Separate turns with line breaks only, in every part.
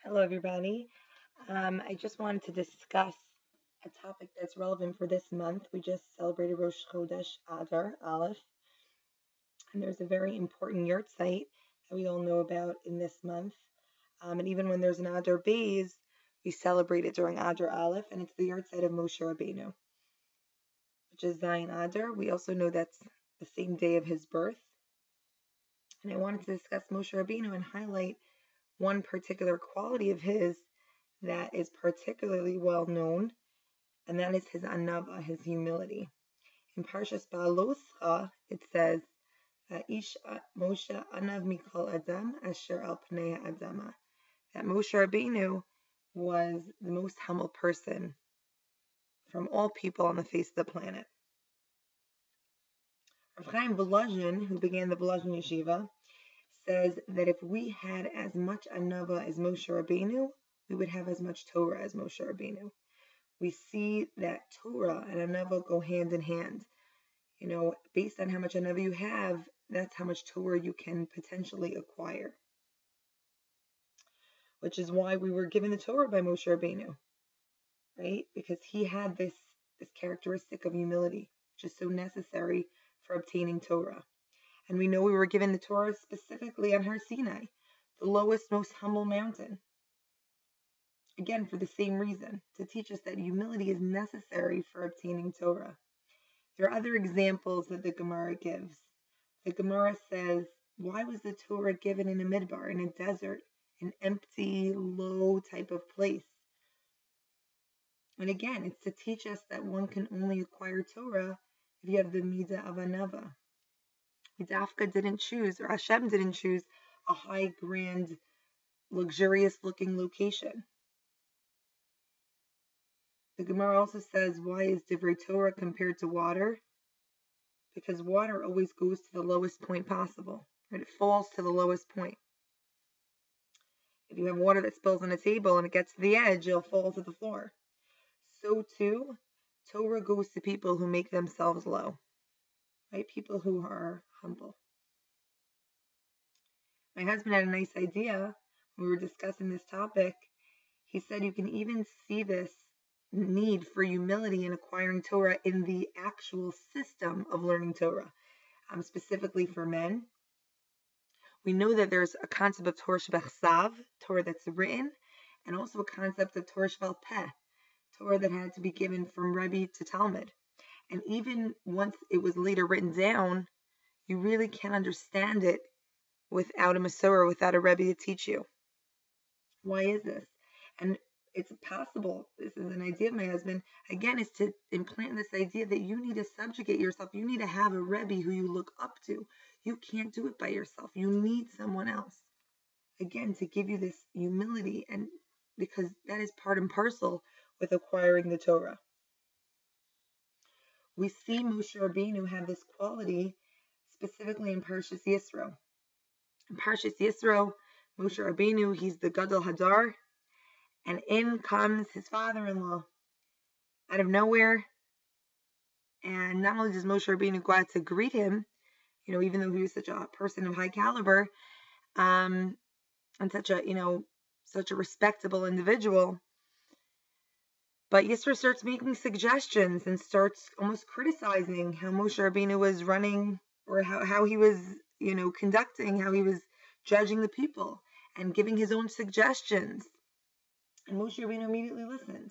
Hello, everybody. I just wanted to discuss a topic that's relevant for this month. We just celebrated Rosh Chodesh Adar Aleph, and there's a very important yurt site that we all know about in this month. And even when there's an Adar Bays, we celebrate it during Adar Aleph, and it's the yurt site of Moshe Rabbeinu, which is Zion Adar. We also know that's the same day of his birth. And I wanted to discuss Moshe Rabbeinu and highlight one particular quality of his that is particularly well known, and that is his anava, his humility. In Parshas Ba'aloscha, it says, "Ish Moshe anav mikol adam asher al pnei adama," that Moshe Rabbeinu was the most humble person from all people on the face of the planet. Rav Chaim Volozhin, who began the Volozhin Yeshiva, says that if we had as much anava as Moshe Rabbeinu, we would have as much Torah as Moshe Rabbeinu. We see that Torah and anava go hand in hand. Based on how much anava you have, that's how much Torah you can potentially acquire. Which is why we were given the Torah by Moshe Rabbeinu, right? Because he had this characteristic of humility, which is so necessary for obtaining Torah. And we know we were given the Torah specifically on Har Sinai, the lowest, most humble mountain. Again, for the same reason, to teach us that humility is necessary for obtaining Torah. There are other examples that the Gemara gives. The Gemara says, why was the Torah given in a midbar, in a desert, an empty, low type of place? And again, it's to teach us that one can only acquire Torah if you have the midah of anava. Dafka didn't choose, or Hashem didn't choose, a high, grand, luxurious-looking location. The Gemara also says, why is Divrei Torah compared to water? Because water always goes to the lowest point possible, right? It falls to the lowest point. If you have water that spills on a table and it gets to the edge, it'll fall to the floor. So too, Torah goes to people who make themselves low, right? People who are humble. My husband had a nice idea when we were discussing this topic. He said you can even see this need for humility in acquiring Torah in the actual system of learning Torah, specifically for men. We know that there's a concept of Torah shebechsav, Torah that's written, and also a concept of Torah shebal peh, Torah that had to be given from Rebbe to Talmud. And even once it was later written down, you really can't understand it without a Masorah, without a Rebbe to teach you. Why is this? And it's possible, this is an idea of my husband, again, is to implant this idea that you need to subjugate yourself. You need to have a Rebbe who you look up to. You can't do it by yourself. You need someone else. Again, to give you this humility, and because that is part and parcel with acquiring the Torah. We see Moshe Rabbeinu have this quality specifically in Parshas Yisro. In Parshas Yisro, Moshe Rabbeinu, he's the Gadol Hadar, and in comes his father-in-law out of nowhere. And not only does Moshe Rabbeinu go out to greet him, even though he was such a person of high caliber, and such a respectable individual, but Yisro starts making suggestions and starts almost criticizing how Moshe Rabbeinu was running, or how he was, conducting, how he was judging the people, and giving his own suggestions. And Moshe Rabbeinu immediately listened.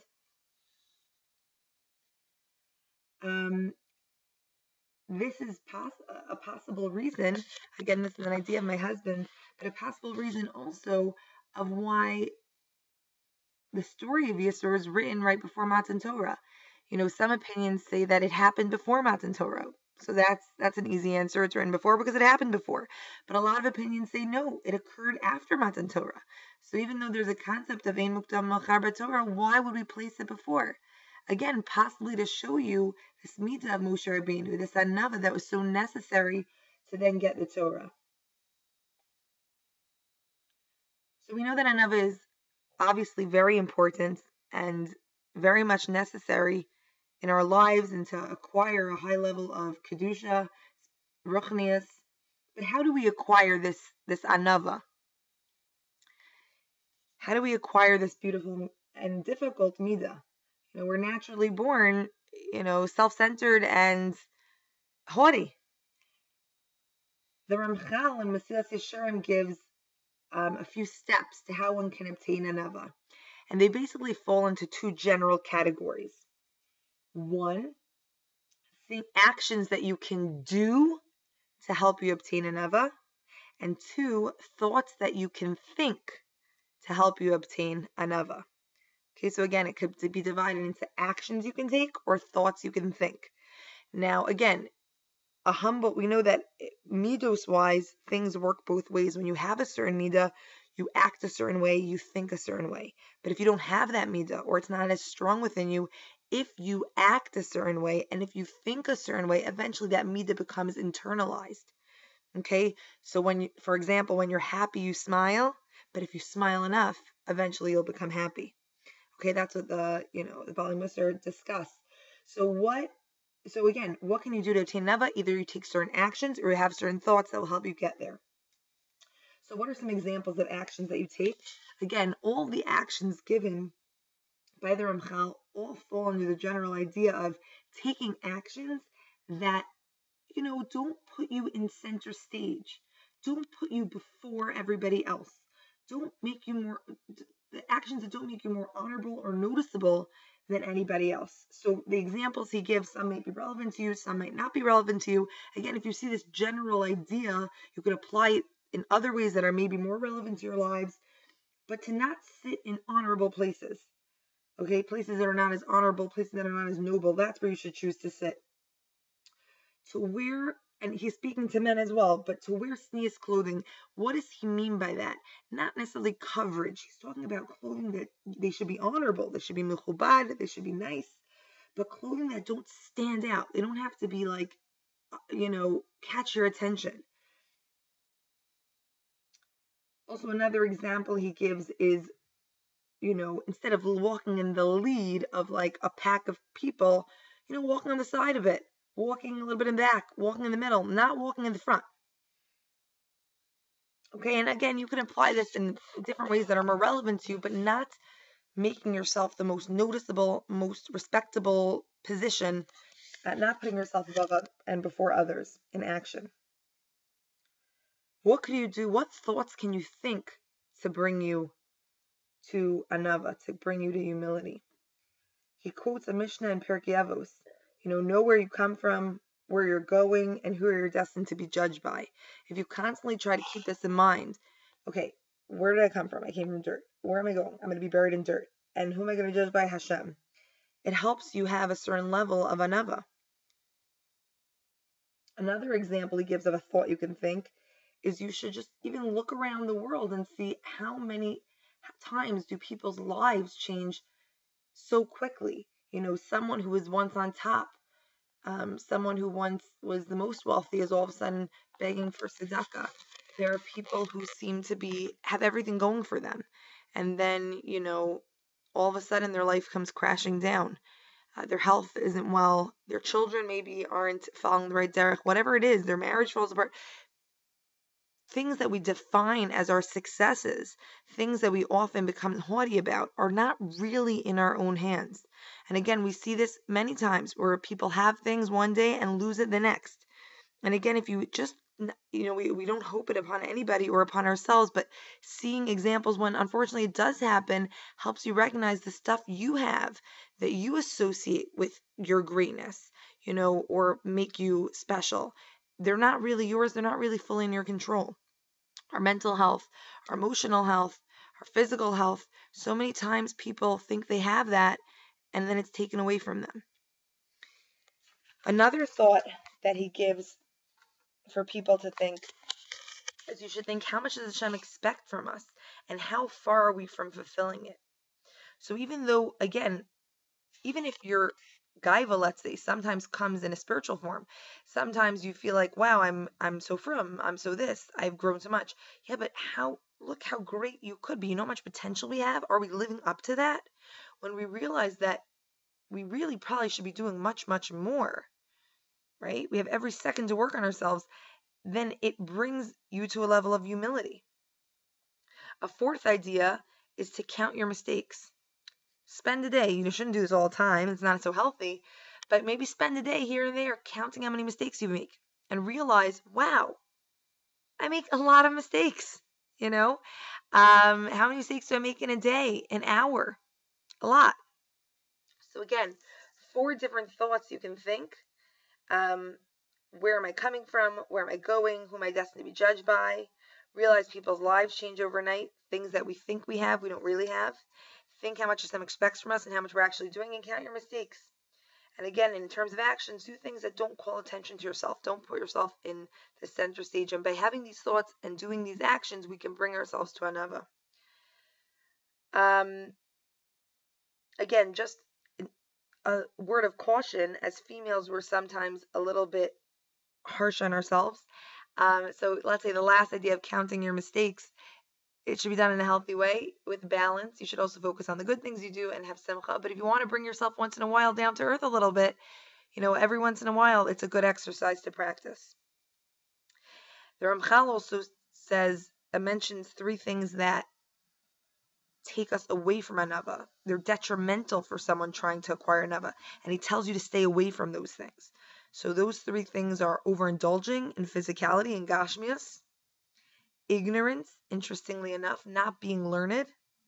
This is a possible reason, again, this is an idea of my husband, but a possible reason also of why the story of Yisro is written right before Matan Torah. Some opinions say that it happened before Matan Torah. So that's an easy answer. It's written before because it happened before. But a lot of opinions say no, it occurred after Matan Torah. So even though there's a concept of Ein Mukdam Machar B'Torah, why would we place it before? Again, possibly to show you this midah of Moshe Rabbeinu, this anava that was so necessary to then get the Torah. So we know that anava is obviously very important and very much necessary in our lives and to acquire a high level of kedusha, ruchnius. But how do we acquire this anava? How do we acquire this beautiful and difficult midah? We're naturally born, self-centered and haughty. The Ramchal in Mesilas Yesharim gives a few steps to how one can obtain anava. And they basically fall into two general categories. One, actions that you can do to help you obtain anava. And two, thoughts that you can think to help you obtain anava. Okay, so again, it could be divided into actions you can take or thoughts you can think. Now, again, we know that midos-wise, things work both ways. When you have a certain midah, you act a certain way, you think a certain way. But if you don't have that midah, or it's not as strong within you, if you act a certain way and if you think a certain way, eventually that midah becomes internalized. Okay, so for example, when you're happy, you smile, but if you smile enough, eventually you'll become happy. Okay, that's what the Bali Musar discuss. So again, what can you do to obtain nava? Either you take certain actions or you have certain thoughts that will help you get there. So what are some examples of actions that you take? Again, all the actions given by the Ramchal all fall under the general idea of taking actions that, don't put you in center stage. Don't put you before everybody else. Don't make you the actions that don't make you more honorable or noticeable than anybody else. So the examples he gives, some might be relevant to you, some might not be relevant to you. Again, if you see this general idea, you could apply it in other ways that are maybe more relevant to your lives, but to not sit in honorable places. Okay, places that are not as honorable, places that are not as noble, that's where you should choose to sit. To wear, and he's speaking to men as well, but to wear tznius clothing, what does he mean by that? Not necessarily coverage. He's talking about clothing that they should be honorable, they should be mechubad, they should be nice, but clothing that don't stand out. They don't have to be like, catch your attention. Also, another example he gives is, instead of walking in the lead of like a pack of people, walking on the side of it, walking a little bit in the back, walking in the middle, not walking in the front. Okay, and again, you can apply this in different ways that are more relevant to you, but not making yourself the most noticeable, most respectable position, not putting yourself above and before others in action. What could you do? What thoughts can you think to bring you to anava, to bring you to humility? He quotes a Mishnah in Pirkei Avos. Know where you come from, where you're going, and who you're destined to be judged by. If you constantly try to keep this in mind, okay, where did I come from? I came from dirt. Where am I going? I'm going to be buried in dirt. And who am I going to judge by? Hashem. It helps you have a certain level of anava. Another example he gives of a thought you can think is you should just even look around the world and see how many times do people's lives change so quickly. Someone who was once on top, someone who once was the most wealthy is all of a sudden begging for tzedakah. There are people who seem to have everything going for them, and then all of a sudden their life comes crashing down. Their health isn't well. Their children maybe aren't following the right derech. Whatever it is, their marriage falls apart. Things that we define as our successes, things that we often become haughty about, are not really in our own hands. And again, we see this many times where people have things one day and lose it the next. And again, if you just, we don't hope it upon anybody or upon ourselves, but seeing examples when unfortunately it does happen helps you recognize the stuff you have that you associate with your greatness, or make you special. They're not really yours. They're not really fully in your control. Our mental health, our emotional health, our physical health. So many times people think they have that and then it's taken away from them. Another thought that he gives for people to think is you should think, how much does Hashem expect from us and how far are we from fulfilling it? So even though, again, even if your gaiva, let's say, sometimes comes in a spiritual form, sometimes you feel like, wow, I'm so frum, I'm so this, I've grown so much. Yeah, but look how great you could be. You know how much potential we have? Are we living up to that? When we realize that we really probably should be doing much, much more, right? We have every second to work on ourselves. Then it brings you to a level of humility. A fourth idea is to count your mistakes. Spend a day. You shouldn't do this all the time. It's not so healthy. But maybe spend a day here and there counting how many mistakes you make and realize, wow, I make a lot of mistakes. How many mistakes do I make in a day, an hour? A lot. So again, 4 different thoughts you can think. Where am I coming from? Where am I going? Who am I destined to be judged by? Realize people's lives change overnight. Things that we think we have, we don't really have. Think how much Hashem expects from us and how much we're actually doing, and count your mistakes. And again, in terms of actions, do things that don't call attention to yourself. Don't put yourself in the center stage. And by having these thoughts and doing these actions, we can bring ourselves to anava. Again, just a word of caution, as females, we're sometimes a little bit harsh on ourselves. So let's say the last idea of counting your mistakes, it should be done in a healthy way with balance. You should also focus on the good things you do and have simcha. But if you want to bring yourself once in a while down to earth a little bit, every once in a while, it's a good exercise to practice. The Ramchal also mentions 3 things that take us away from anava. They're detrimental for someone trying to acquire anava. And he tells you to stay away from those things. So those 3 things are overindulging in physicality and gashmias, ignorance, interestingly enough, not being learned.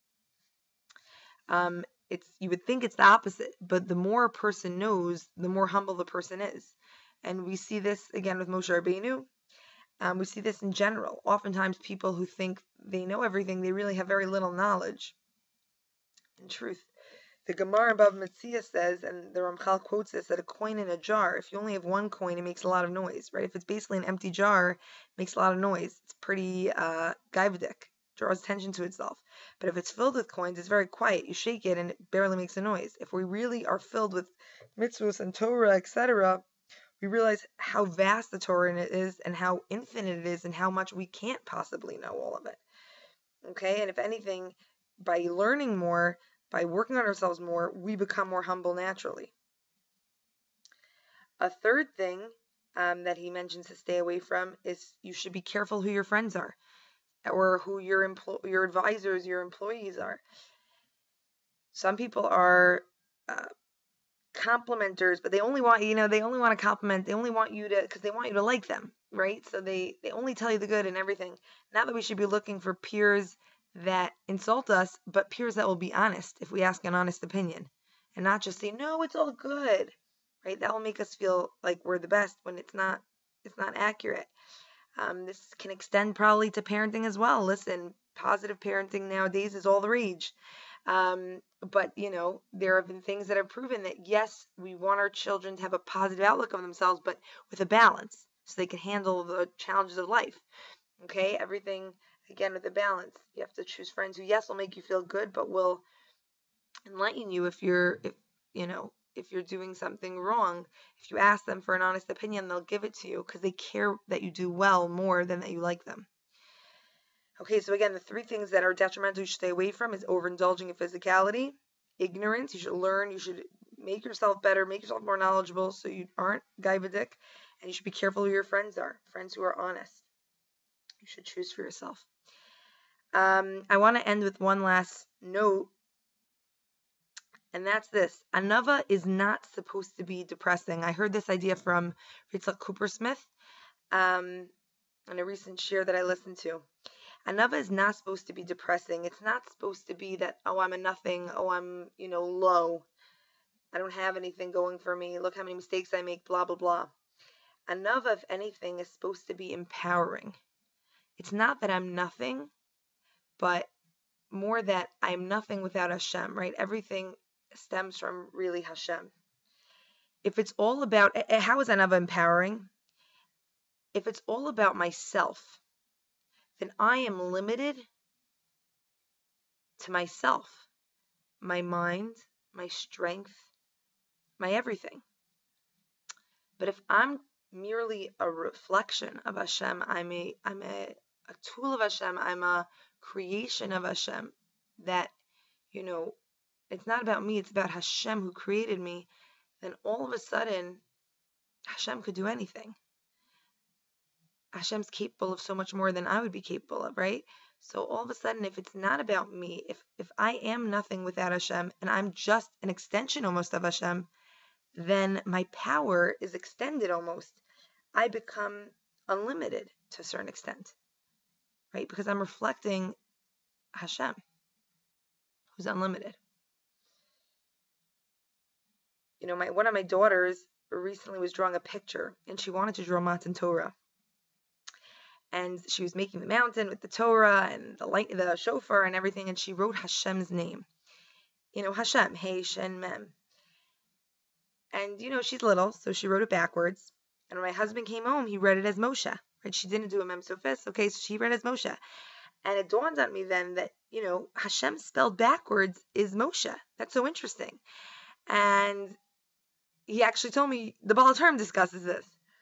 You would think it's the opposite, but the more a person knows, the more humble the person is. And we see this again with Moshe Rabbeinu. We see this in general. Oftentimes people who think they know everything, they really have very little knowledge. In truth, the Gemara above Metzia says, and the Ramchal quotes this, that a coin in a jar, if you only have 1 coin, it makes a lot of noise, right? If it's basically an empty jar, it makes a lot of noise. It's pretty gaivadik, draws attention to itself. But if it's filled with coins, it's very quiet. You shake it and it barely makes a noise. If we really are filled with mitzvahs and Torah, etc., we realize how vast the Torah is and how infinite it is and how much we can't possibly know all of it. Okay? And if anything, by learning more, by working on ourselves more, we become more humble naturally. A third thing that he mentions to stay away from is you should be careful who your friends are, or who your advisors, your employees are. Some people are complimenters, but they only want to compliment. They only want you to, because they want you to like them, right? So they only tell you the good and everything. Not that we should be looking for peers that insult us, but peers that will be honest if we ask an honest opinion, and not just say, no, it's all good, right? That will make us feel like we're the best when it's not accurate. This can extend probably to parenting as well. Listen, positive parenting nowadays is all the rage. But there have been things that have proven that, yes, we want our children to have a positive outlook of themselves, but with a balance, so they can handle the challenges of life. Okay, everything again with a balance. You have to choose friends who, yes, will make you feel good, but will enlighten you if you're doing something wrong. If you ask them for an honest opinion, they'll give it to you because they care that you do well more than that you like them. Okay, so again, the 3 things that are detrimental you should stay away from is overindulging in physicality, ignorance. You should learn. You should make yourself better, make yourself more knowledgeable so you aren't gaivadik, and you should be careful who your friends are, friends who are honest. You should choose for yourself. I want to end with one last note, and that's this. Anava is not supposed to be depressing. I heard this idea from Yitzhak Coopersmith in a recent share that I listened to. Anava is not supposed to be depressing. It's not supposed to be that, oh, I'm a nothing. Oh, I'm, low. I don't have anything going for me. Look how many mistakes I make, blah, blah, blah. Anava, if anything, is supposed to be empowering. It's not that I'm nothing, but more that I'm nothing without Hashem, right? Everything stems from really Hashem. If it's all about, how is Anava empowering? If it's all about myself, then I am limited to myself, my mind, my strength, my everything. But if I'm merely a reflection of Hashem, I'm a tool of Hashem, I'm a creation of Hashem, that, it's not about me, it's about Hashem who created me, then all of a sudden, Hashem could do anything. Hashem's capable of so much more than I would be capable of, right? So all of a sudden, if it's not about me, if I am nothing without Hashem and I'm just an extension almost of Hashem, then my power is extended almost. I become unlimited to a certain extent, right? Because I'm reflecting Hashem, who's unlimited. You know, one of my daughters recently was drawing a picture, and she wanted to draw Matan Torah. And she was making the mountain with the Torah and the shofar and everything, and she wrote Hashem's name. You know, Hashem, Hey, Shen, Mem. And, you know, she's little, so she wrote it backwards. And when my husband came home, he read it as Moshe. Right? She didn't do a Mem Sofis. Okay, so she read it as Moshe. And it dawned on me then that, you know, Hashem spelled backwards is Moshe. That's so interesting. And he actually told me, the Baal Term discusses this.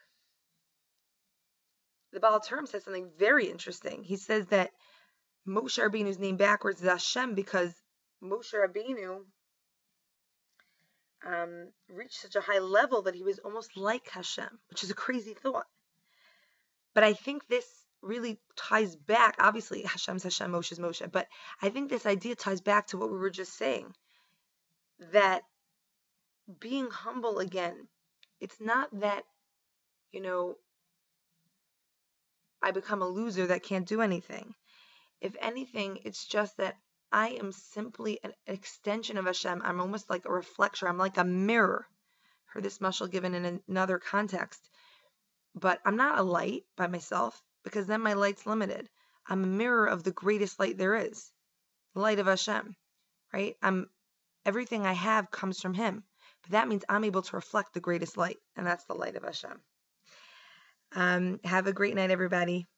The Baal Term says something very interesting. He says that Moshe Rabbeinu's name backwards is Hashem because Moshe Rabbeinu reached such a high level that he was almost like Hashem, which is a crazy thought. But I think this really ties back, obviously Hashem's Hashem, Moshe's Moshe, but I think this idea ties back to what we were just saying, that being humble again, it's not that, you know, I become a loser that can't do anything. If anything, it's just that I am simply an extension of Hashem. I'm almost like a reflection. I'm like a mirror. Heard this mashal given in another context. But I'm not a light by myself, because then my light's limited. I'm a mirror of the greatest light there is, the light of Hashem, right? Everything I have comes from Him. But that means I'm able to reflect the greatest light, and that's the light of Hashem. Have a great night, everybody.